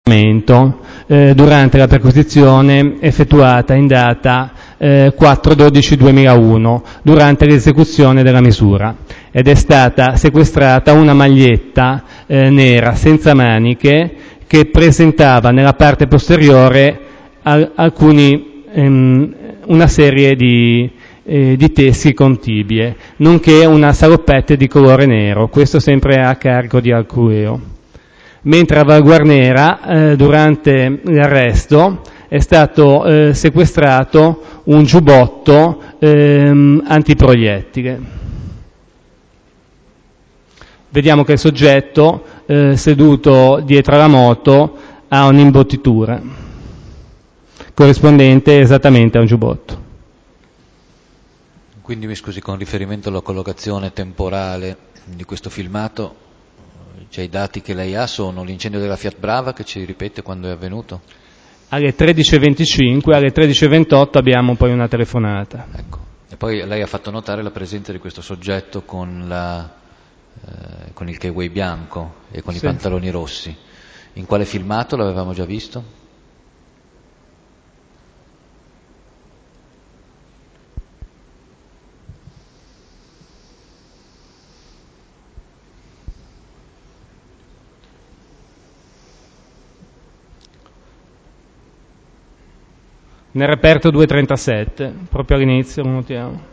durante la perquisizione effettuata in data 4/12/2001 durante l'esecuzione della misura, ed è stata sequestrata una maglietta nera senza maniche che presentava nella parte posteriore una serie di teschi con tibie, nonché una salopette di colore nero, questo sempre a carico di Alcureo. Mentre a Val Guarnera, durante l'arresto, è stato sequestrato un giubbotto antiproiettile. Vediamo che il soggetto seduto dietro alla moto ha un'imbottitura corrispondente esattamente a un giubbotto. Quindi mi scusi, con riferimento alla collocazione temporale di questo filmato, cioè i dati che lei ha sono l'incendio della Fiat Brava, che ci ripete quando è avvenuto? Alle 13:25, alle 13:28 abbiamo poi una telefonata. Ecco. E poi lei ha fatto notare la presenza di questo soggetto con il kiwi bianco e con i pantaloni rossi. In quale filmato l'avevamo già visto? Nel reperto 237, proprio all'inizio lo notiamo.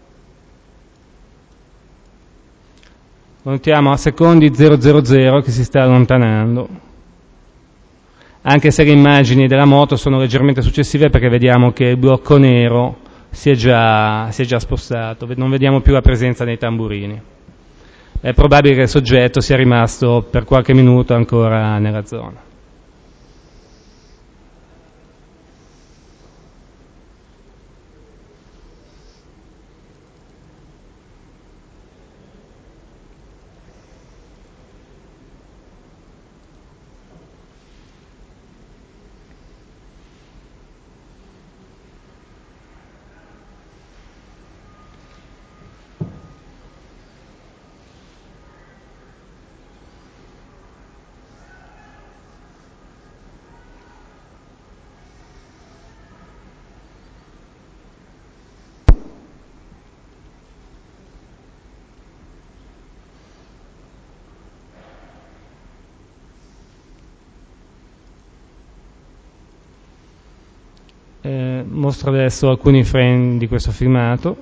Lo notiamo a secondi 000 che si sta allontanando, anche se le immagini della moto sono leggermente successive, perché vediamo che il blocco nero si è già spostato, non vediamo più la presenza dei tamburini. È probabile che il soggetto sia rimasto per qualche minuto ancora nella zona. Mostro adesso alcuni frame di questo filmato,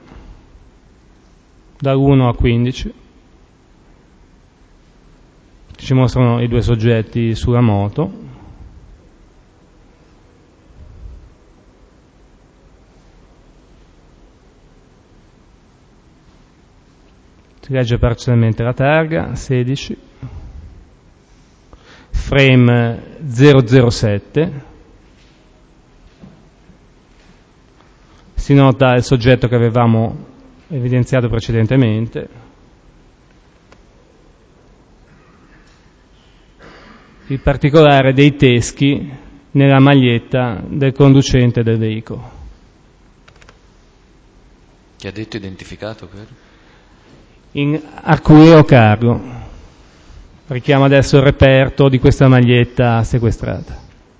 da 1 a 15. Ci mostrano i due soggetti sulla moto. Si legge parzialmente la targa, 16. Frame 007. Si nota il soggetto che avevamo evidenziato precedentemente. Il particolare dei teschi nella maglietta del conducente del veicolo. Chi ha detto identificato, credo? In Arcureo Carlo. Richiamo adesso il reperto di questa maglietta sequestrata.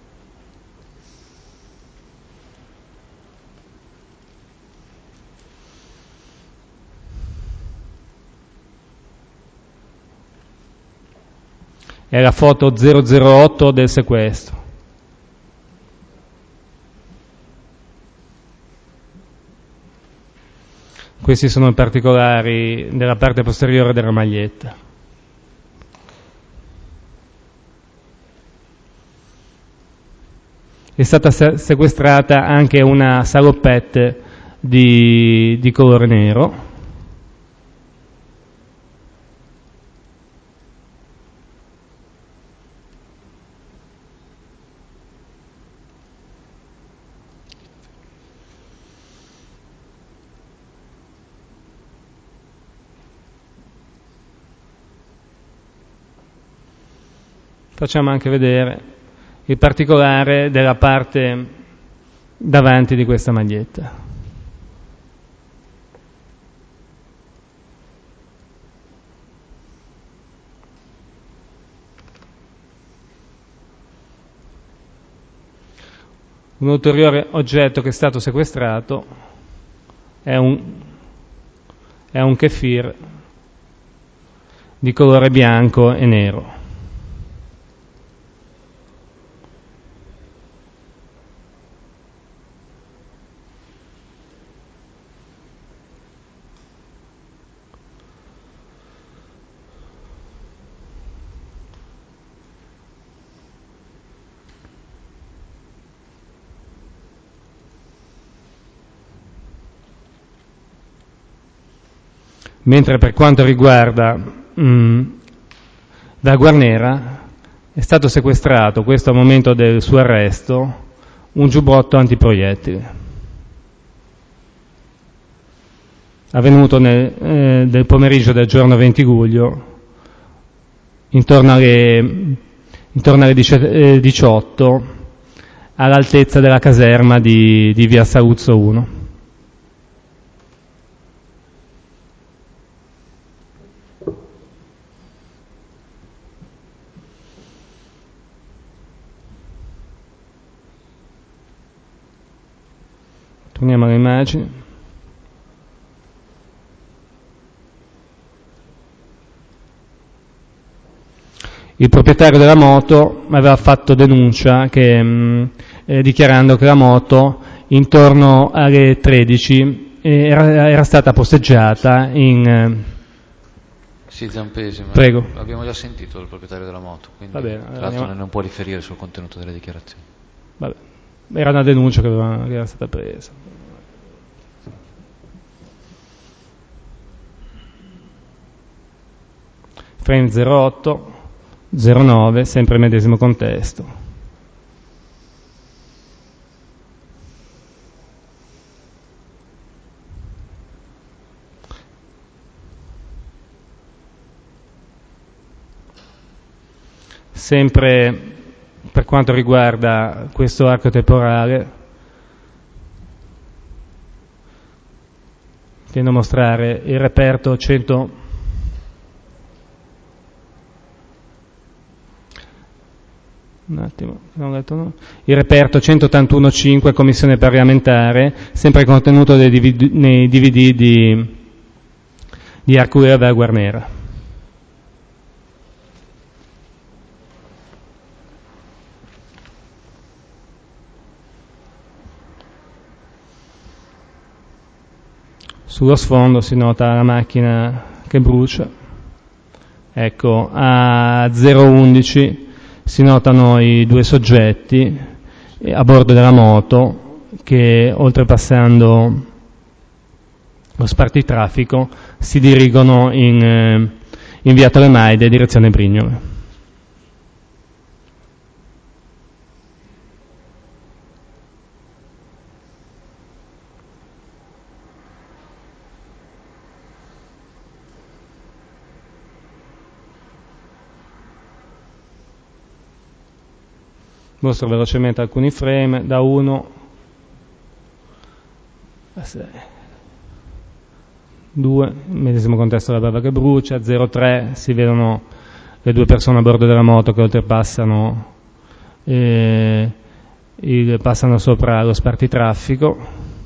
È la foto 008 del sequestro. Questi sono i particolari della parte posteriore della maglietta. È stata sequestrata anche una salopette di colore nero. Facciamo anche vedere il particolare della parte davanti di questa maglietta. Un ulteriore oggetto che è stato sequestrato è un kefir di colore bianco e nero. Mentre per quanto riguarda da Guarnera è stato sequestrato, questo al momento del suo arresto, un giubbotto antiproiettili, avvenuto nel pomeriggio del giorno 20 luglio, intorno alle 18, all'altezza della caserma di via Saluzzo 1. Torniamo alle immagini. Il proprietario della moto aveva fatto denuncia dichiarando che la moto intorno alle 13 era stata posteggiata in... Sì, Zampesi, prego. Abbiamo già sentito il proprietario della moto, quindi Va bene, tra l'altro non può riferire sul contenuto delle dichiarazioni. Vabbè. Era una denuncia che era stata presa. Frame 08, 09, sempre il medesimo contesto. Sempre per quanto riguarda questo arco temporale, tendo a mostrare il reperto 100. Un attimo, non ho detto no. Il reperto 181.5 Commissione parlamentare, sempre contenuto nei DVD di Arcurea della Guarnera. Sullo sfondo si nota la macchina che brucia. Ecco, a 011 si notano i due soggetti a bordo della moto che, oltrepassando lo spartitraffico, si dirigono in via Tolemaide, direzione Brignole. Mostro velocemente alcuni frame, da 1 a 6. 2, medesimo contesto della bava che brucia. 03, si vedono le due persone a bordo della moto che oltrepassano passano sopra lo spartitraffico.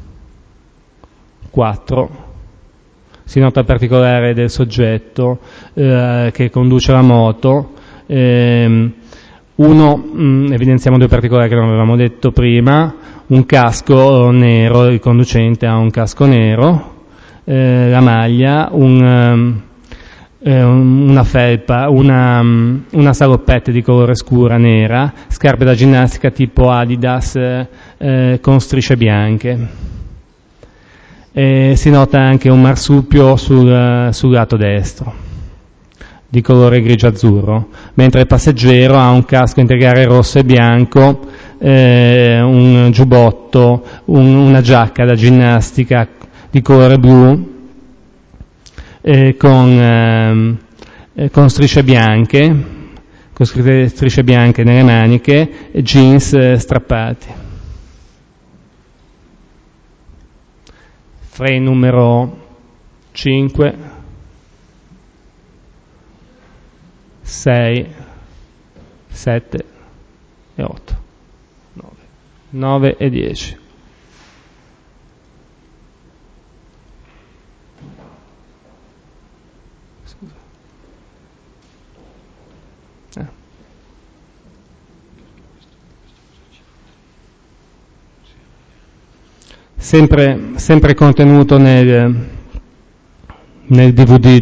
4, si nota il particolare del soggetto che conduce la moto. 1, evidenziamo due particolari che non avevamo detto prima: un casco nero, il conducente ha un casco nero, la maglia, una felpa, una saloppetta di colore scura nera, scarpe da ginnastica tipo Adidas con strisce bianche. Si nota anche un marsupio sul lato destro di colore grigio-azzurro, mentre il passeggero ha un casco integrale rosso e bianco, un giubbotto, una giacca da ginnastica di colore blu con strisce bianche nelle maniche, jeans strappati. Frame numero 5, 6, 7 e 8, 9. 9 e 10. Sempre contenuto nel DVD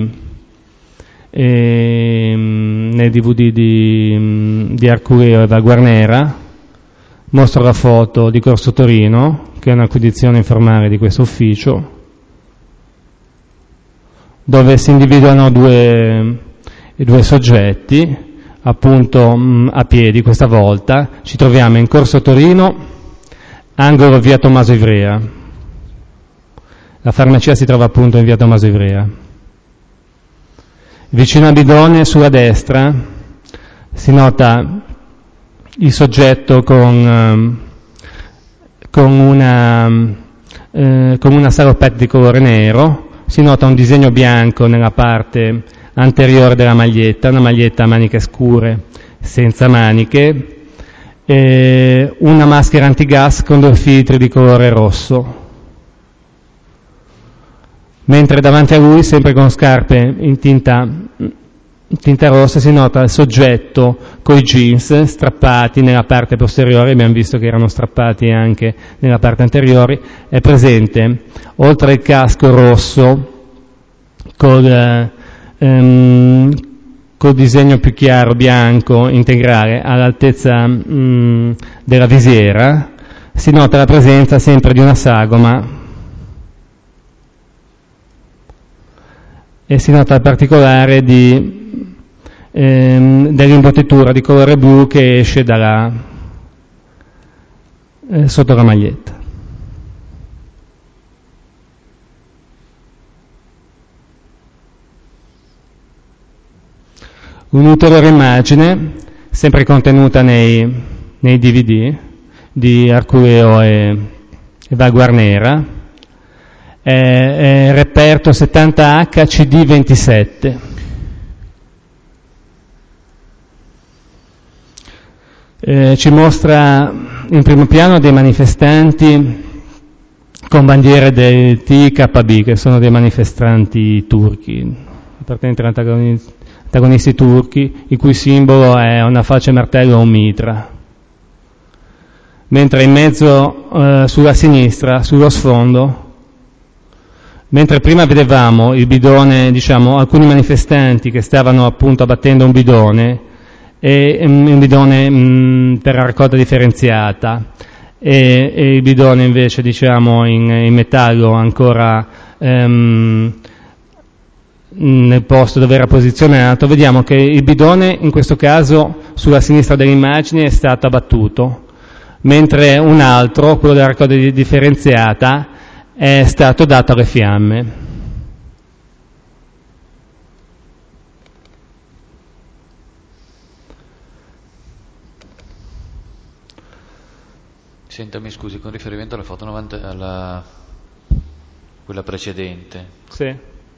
di Arculeo e Valguarnera. Mostro la foto di Corso Torino, che è un'acquisizione informale di questo ufficio, dove si individuano due soggetti, appunto a piedi questa volta. Ci troviamo in Corso Torino, angolo via Tommaso Ivrea. La farmacia si trova appunto in via Tommaso Ivrea. Vicino a Bidone, sulla destra, si nota il soggetto con una salopette di colore nero. Si nota un disegno bianco nella parte anteriore della maglietta, una maglietta a maniche scure senza maniche, una maschera antigas con 2 filtri di colore rosso, mentre davanti a lui, sempre con scarpe in tinta rossa, si nota il soggetto coi jeans strappati nella parte posteriore. Abbiamo visto che erano strappati anche nella parte anteriore. È presente, oltre al casco rosso col disegno più chiaro bianco integrale all'altezza della visiera, si nota la presenza sempre di una sagoma e si nota il particolare dell'imbottitura di colore blu che esce sotto la maglietta. Un'ulteriore immagine, sempre contenuta nei DVD di Arculeo e Valguarnera, è reperto 70H CD27. Ci mostra in primo piano dei manifestanti con bandiere del TKB, che sono dei manifestanti turchi, appartenenti agli antagonisti turchi, il cui simbolo è una falce martello o un mitra. Mentre in mezzo, sulla sinistra, sullo sfondo, mentre prima vedevamo il bidone, alcuni manifestanti che stavano appunto abbattendo un bidone, un bidone per la raccolta differenziata, e il bidone invece in metallo ancora nel posto dove era posizionato. Vediamo che il bidone in questo caso sulla sinistra dell'immagine è stato abbattuto, mentre un altro, quello della raccolta differenziata, è stato dato alle fiamme. Senta, mi scusi, con riferimento alla foto quella precedente. Sì.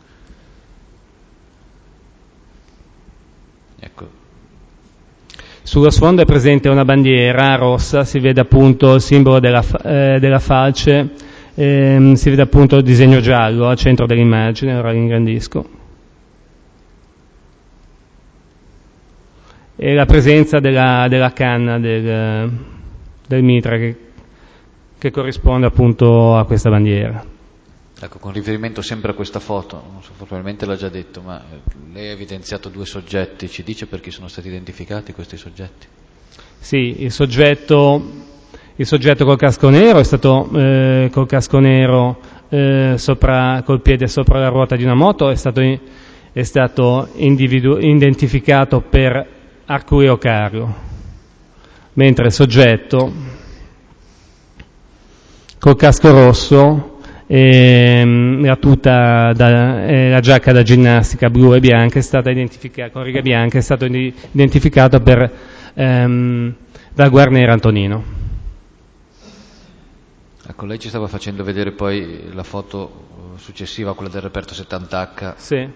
Ecco. Sullo sfondo è presente una bandiera rossa, si vede appunto il simbolo della falce, si vede appunto il disegno giallo al centro dell'immagine. Ora l'ingrandisco. E la presenza della canna del mitra che corrisponde appunto a questa bandiera. Ecco, con riferimento sempre a questa foto, non so, probabilmente l'ha già detto, ma lei ha evidenziato 2 soggetti, ci dice per chi sono stati identificati questi soggetti? Sì, il soggetto col casco nero è stato col casco nero col piede sopra la ruota di una moto, è stato identificato per Arculeo Cario, mentre il soggetto col casco rosso la tuta la giacca da ginnastica blu e bianca è stata identificata con righe bianche, è stato identificato per Valguarnera Antonino. Ecco, lei ci stava facendo vedere poi la foto successiva, quella del reperto 70H, sì.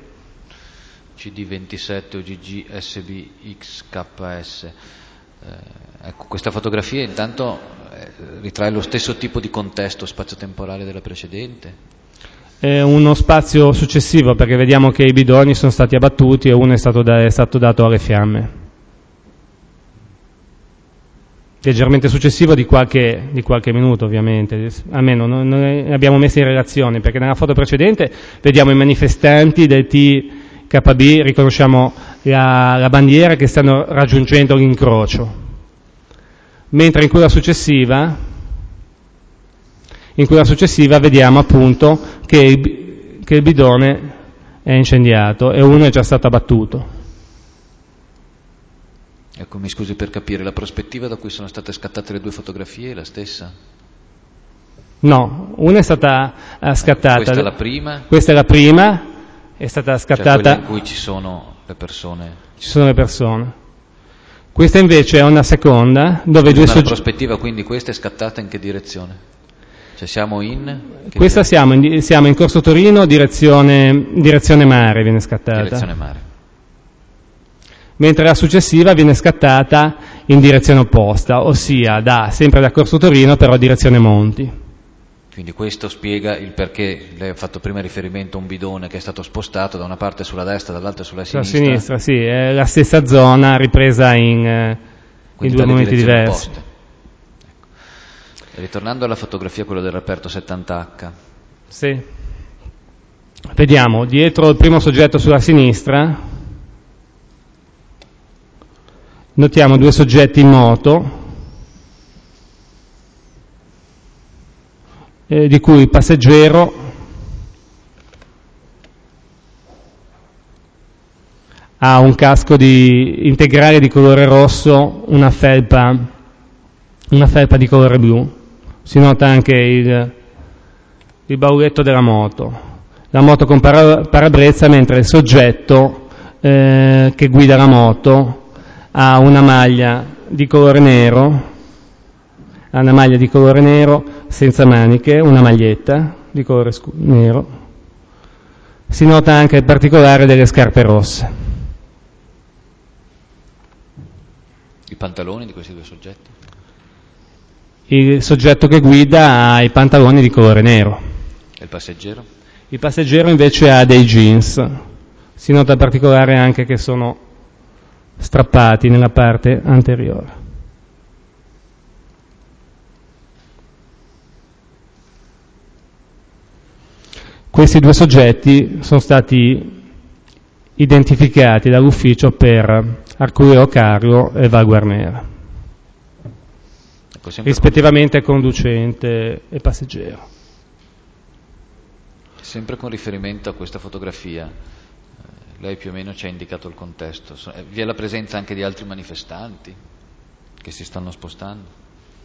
CD27 OGG SBXKS. Ecco, questa fotografia intanto ritrae lo stesso tipo di contesto spazio-temporale della precedente? È uno spazio successivo, perché vediamo che i bidoni sono stati abbattuti e uno è stato dato alle fiamme. Leggermente successivo di qualche minuto, ovviamente, almeno non ne abbiamo messi in relazione, perché nella foto precedente vediamo i manifestanti del TKB, riconosciamo la bandiera che stanno raggiungendo l'incrocio, mentre in quella successiva vediamo appunto che il bidone è incendiato e uno è già stato abbattuto. Ecco, mi scusi, per capire, la prospettiva da cui sono state scattate le due fotografie è la stessa? No, una è stata scattata. Questa è la prima? Questa è la prima, è stata scattata. Cioè quella in cui ci sono le persone. Ci sono le persone. Questa invece è una seconda, dove due soggetti. La prospettiva, quindi questa è scattata in che direzione? Cioè siamo in? Questa siamo in Corso Torino, direzione mare viene scattata. Direzione mare. Mentre la successiva viene scattata in direzione opposta, ossia sempre da Corso Torino, però direzione Monti. Quindi questo spiega il perché lei ha fatto prima riferimento a un bidone che è stato spostato da una parte sulla destra, dall'altra sulla sinistra. Sulla sinistra, sì, è la stessa zona ripresa in due momenti diversi. Ecco. Ritornando alla fotografia, quello del reperto 70H. Sì. Vediamo, dietro il primo soggetto sulla sinistra notiamo due soggetti in moto, di cui il passeggero ha un casco integrale di colore rosso, una felpa di colore blu. Si nota anche il bauletto della moto. La moto con parabrezza, mentre il soggetto che guida la moto ha una maglia di colore nero, senza maniche, una maglietta di colore nero. Si nota anche il particolare delle scarpe rosse. I pantaloni di questi due soggetti? Il soggetto che guida ha i pantaloni di colore nero. E il passeggero? Il passeggero invece ha dei jeans. Si nota il particolare anche che sono strappati nella parte anteriore. Questi due soggetti sono stati identificati dall'ufficio per Arculeo Carlo e Val Guarnera, rispettivamente conducente e passeggero. Sempre con riferimento a questa fotografia, lei più o meno ci ha indicato il contesto. Vi è la presenza anche di altri manifestanti che si stanno spostando?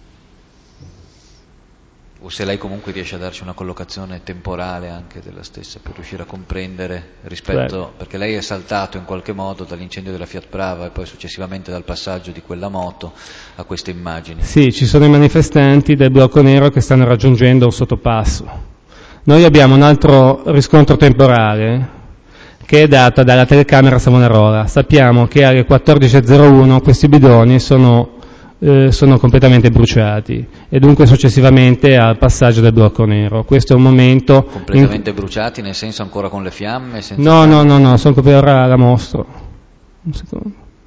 O se lei comunque riesce a darci una collocazione temporale anche della stessa per riuscire a comprendere rispetto, perché lei è saltato in qualche modo dall'incendio della Fiat Brava e poi successivamente dal passaggio di quella moto a queste immagini. Sì, ci sono i manifestanti del blocco nero che stanno raggiungendo il sottopasso. Noi abbiamo un altro riscontro temporale che è data dalla telecamera Savonarola. Sappiamo che alle 14.01 questi bidoni sono completamente bruciati e dunque successivamente al passaggio del blocco nero. Questo è un momento completamente bruciati, nel senso ancora con le fiamme? No, sono proprio, ora la mostro. Un secondo.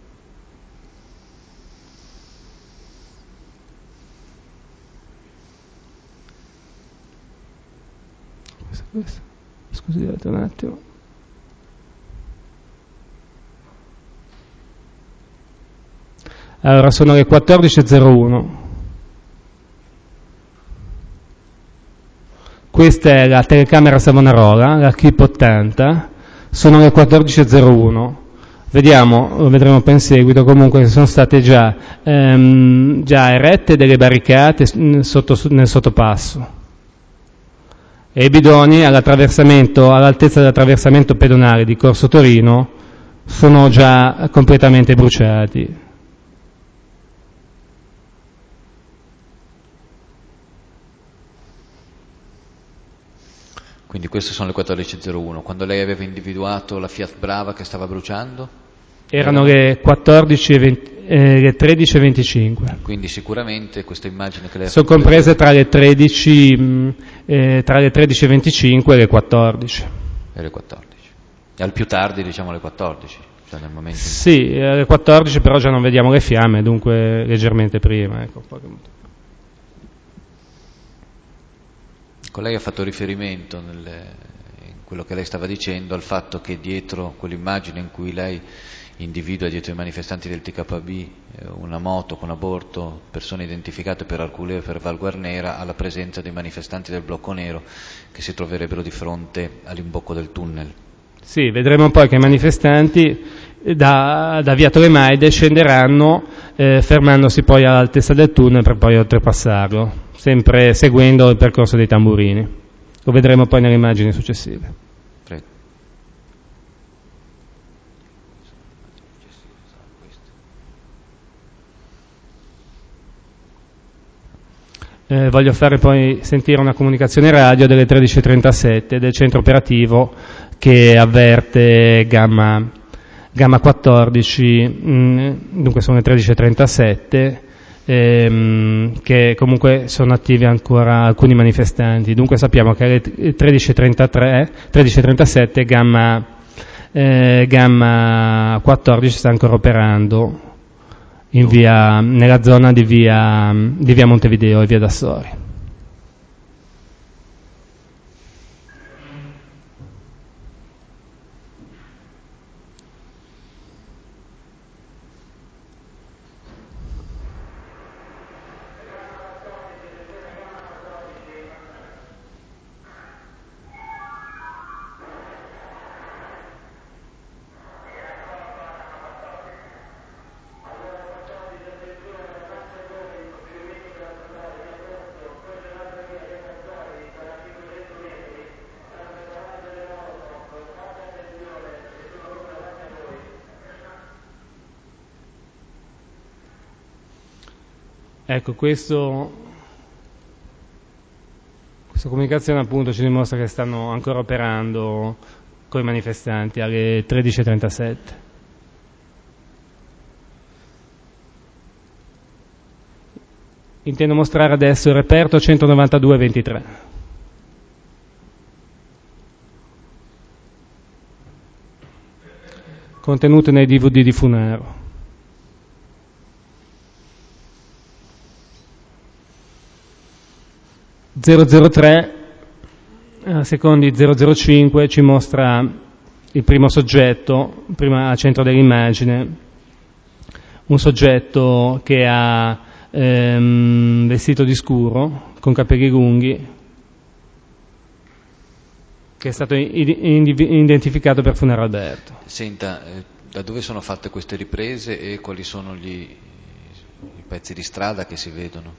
Questa. Scusi, un attimo. Allora, sono le 14.01. Questa è la telecamera Savonarola, la Clip 80. Sono le 14.01. Vediamo, lo vedremo poi in seguito, comunque sono state già erette delle barricate nel sottopasso. E i bidoni all'altezza dell'attraversamento pedonale di Corso Torino sono già completamente bruciati. Quindi queste sono le 14.01. Quando lei aveva individuato la Fiat Brava che stava bruciando? Erano le 13:25. Quindi sicuramente questa immagine che lei ha sono fatto comprese vedere tra le 13:25 e le 14. è le 14. E al più tardi diciamo le 14, cioè nel momento in cui... Sì, alle 14 però già non vediamo le fiamme, dunque leggermente prima. Ecco. Lei ha fatto riferimento in quello che lei stava dicendo al fatto che dietro quell'immagine in cui lei individua dietro i manifestanti del TKB una moto con a bordo persone identificate per Arculeo e per Val Guarnera, alla presenza dei manifestanti del Blocco Nero che si troverebbero di fronte all'imbocco del tunnel. Sì, vedremo poi che i manifestanti da via Tolemaide scenderanno fermandosi poi all'altezza del tunnel per poi oltrepassarlo, sempre seguendo il percorso dei tamburini. Lo vedremo poi nelle immagini successive. Prego. Voglio fare poi sentire una comunicazione radio delle 13:37 del centro operativo che avverte Gamma 14, dunque sono le 13:37, che comunque sono attivi ancora alcuni manifestanti. Dunque sappiamo che alle 13:37 Gamma 14 sta ancora operando nella zona di via Montevideo e via d'Assori. Ecco, questa comunicazione appunto ci dimostra che stanno ancora operando con i manifestanti alle 13:37. Intendo mostrare adesso il reperto 192-23. Contenuto nei DVD di Funaro. «003», secondi 005, ci mostra il primo soggetto, prima al centro dell'immagine, un soggetto che ha vestito di scuro, con capelli lunghi, che è stato identificato per Funaro Alberto. Senta, da dove sono fatte queste riprese e quali sono i pezzi di strada che si vedono?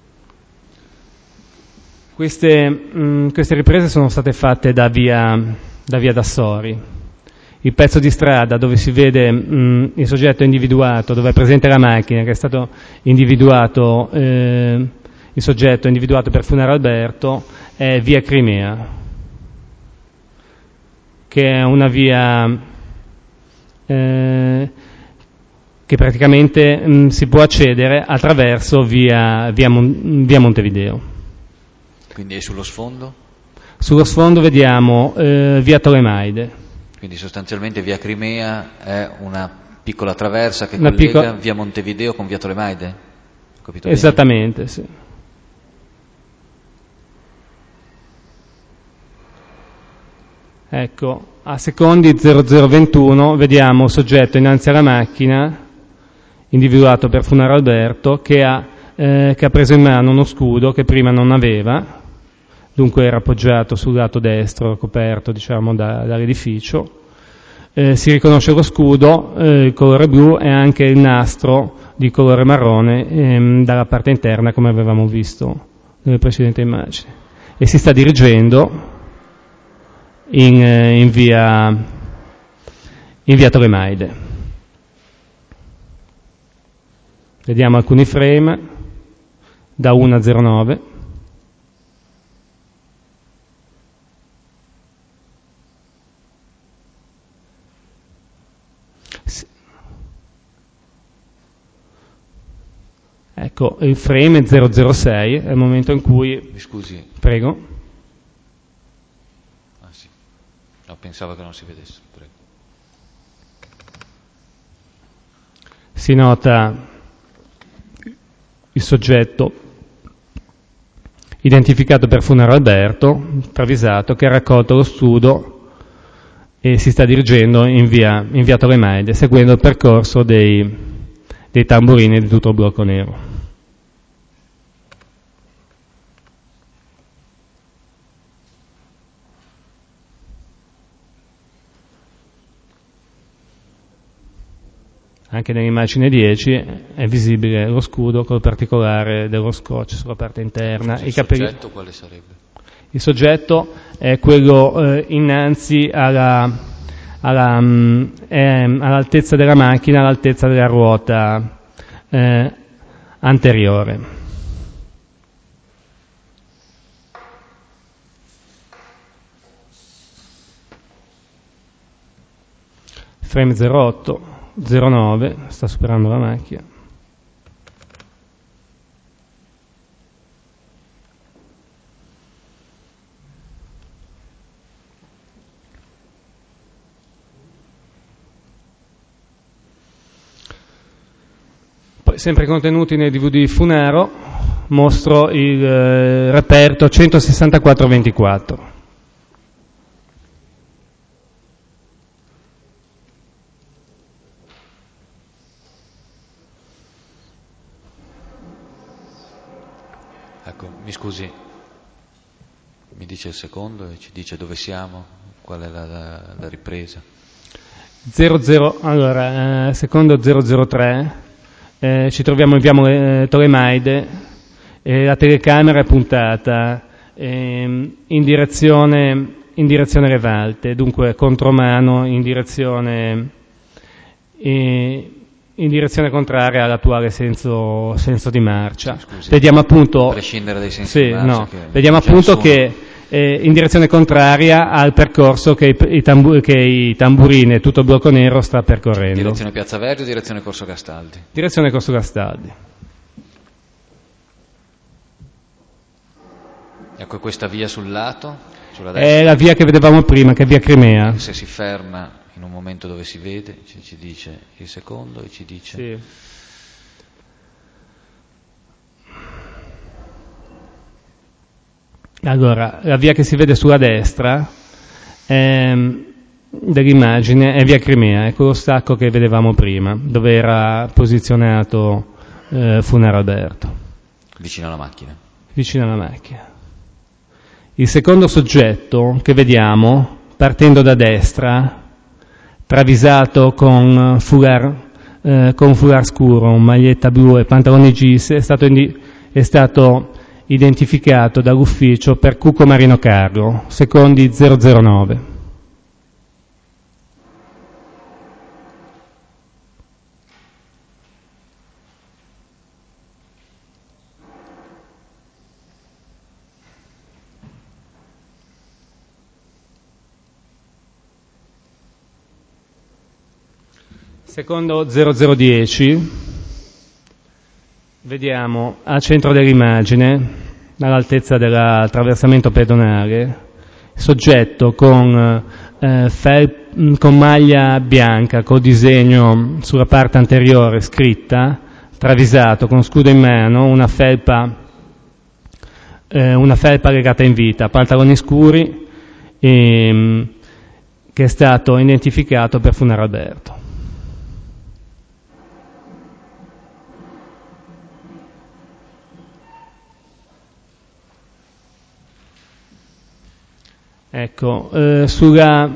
Queste riprese sono state fatte da via d'Assori. Il pezzo di strada dove si vede il soggetto individuato, dove è presente la macchina, che è stato individuato, il soggetto individuato per Funaro Alberto, è via Crimea, che è una via che praticamente si può accedere attraverso via Montevideo. Quindi è sullo sfondo? Sullo sfondo vediamo via Tolemaide. Quindi sostanzialmente via Crimea è una piccola traversa che collega via Montevideo con via Tolemaide? Capito Esattamente, bene? Sì. Ecco, a secondi 0021 vediamo il soggetto innanzi alla macchina, individuato per Funaro Alberto, che ha preso in mano uno scudo che prima non aveva, dunque era appoggiato sul lato destro, coperto dall'edificio. Si riconosce lo scudo, il colore blu, e anche il nastro di colore marrone dalla parte interna, come avevamo visto nelle precedenti immagini. E si sta dirigendo in via Tolemaide. Vediamo alcuni frame da 1 a 09. Ecco, il frame è 006, è il momento in cui... Mi scusi. Prego. Ah sì, no, pensavo che non si vedesse, prego. Si nota il soggetto identificato per Funaro Alberto, travisato, che ha raccolto lo scudo e si sta dirigendo in via Tolemaide, seguendo il percorso dei tamburini di tutto il blocco nero. Anche nell'immagine 10 è visibile lo scudo col particolare dello scotch sulla parte interna. Il soggetto quale sarebbe? Il soggetto è quello innanzi all'altezza della macchina, all'altezza della ruota anteriore. Frame 08. 09, sta superando la macchina. Poi, sempre contenuti nei DVD Funaro, mostro il reperto 16424. Ecco, mi scusi, mi dice il secondo e ci dice dove siamo, qual è la ripresa. Secondo 003, ci troviamo in via Tolemaide, la telecamera è puntata in direzione Revalte, dunque contromano in direzione contraria all'attuale senso di marcia. Scusi, vediamo appunto, a prescindere dai sensi di marcia, vediamo appunto che in direzione contraria al percorso che i tamburini e tutto il blocco nero sta percorrendo. Direzione Piazza Verdi o direzione Corso Castaldi? Direzione Corso Castaldi. Ecco, questa via sul lato, sulla destra. È la via che vedevamo prima, che è via Crimea. Se si ferma in un momento dove si vede, ci dice il secondo e ci dice... Sì. Allora, la via che si vede sulla destra dell'immagine è via Crimea, è quello stacco che vedevamo prima, dove era posizionato Funaro Alberto. Vicino alla macchina. Vicino alla macchina. Il secondo soggetto che vediamo, partendo da destra, travisato con foulard scuro, maglietta blu e pantaloni jeans, è stato identificato dall'ufficio per Cucco Marino Carlo, secondi 009. Secondo 0010, vediamo al centro dell'immagine, all'altezza dell'attraversamento pedonale, soggetto con maglia bianca, col disegno sulla parte anteriore scritta, travisato, con scudo in mano, una felpa legata in vita, pantaloni scuri, che è stato identificato per Funaro Alberto. Ecco, sulla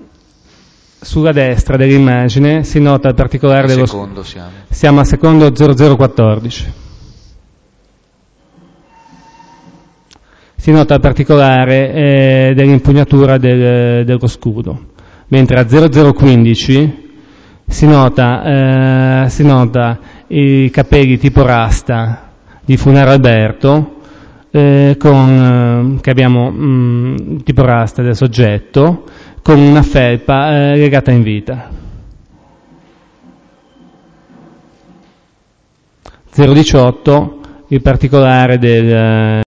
destra dell'immagine si nota il particolare dello secondo siamo a secondo 0014. Si nota il particolare dell'impugnatura dello scudo, mentre a 0015 si nota i capelli tipo rasta di Funaro Alberto, che abbiamo tipo rasta del soggetto, con una felpa legata in vita. 018, il particolare del